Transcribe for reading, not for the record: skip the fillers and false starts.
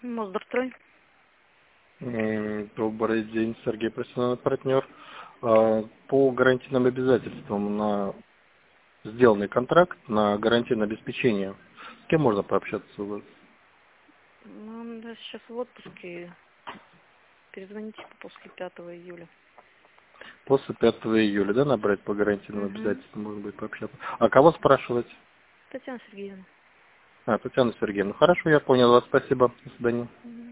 Мосдорстрой. Добрый день, Сергей, профессиональный партнер. По гарантийным обязательствам на сделанный контракт на гарантийное обеспечение, с кем можно пообщаться у вас? Ну, да, сейчас в отпуске. Перезвоните после 5 июля. После 5 июля, да, набрать по гарантийным Угу. обязательствам, можно будет пообщаться. А кого спрашивать? Татьяна Сергеевна. Татьяна Сергеевна. Хорошо, я понял вас, спасибо. До свидания. Мгм.